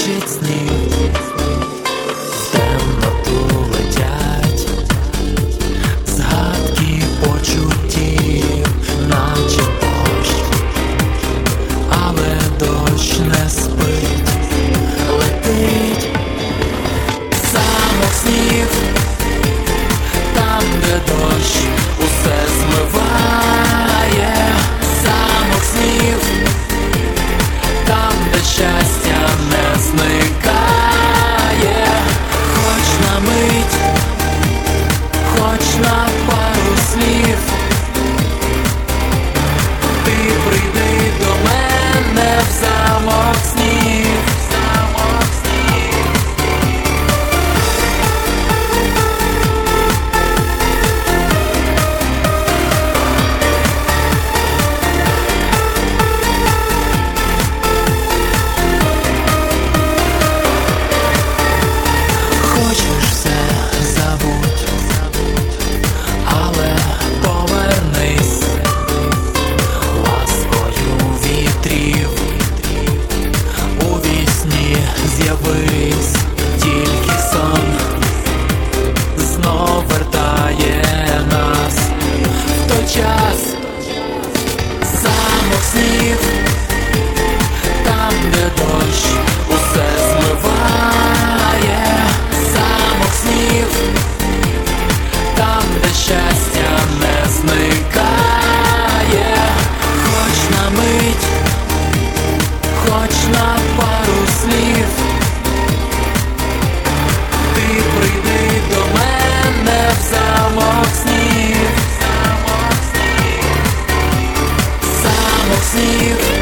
бачить сніг, в темноту летять згадки почуттів, наче дощ, але дощ не спить, летить замок снів, там, де дощ усе змиває, замок снів, там, де щастя не зникає, хоч на мить, хоч на пару слів, ти прийди до мене в замок снів, замок снів. Хочеш все забудь, але повернись ласкою вітрів, у вісні з'явись, тільки сон знов вертає нас в той час, замок снів, там, де дощ усе змиває, замок снів, там, де щастя не зникає, хоч на мить, хоч на пару слів, ти прийди до мене в замок снів, замок снів, замок снів.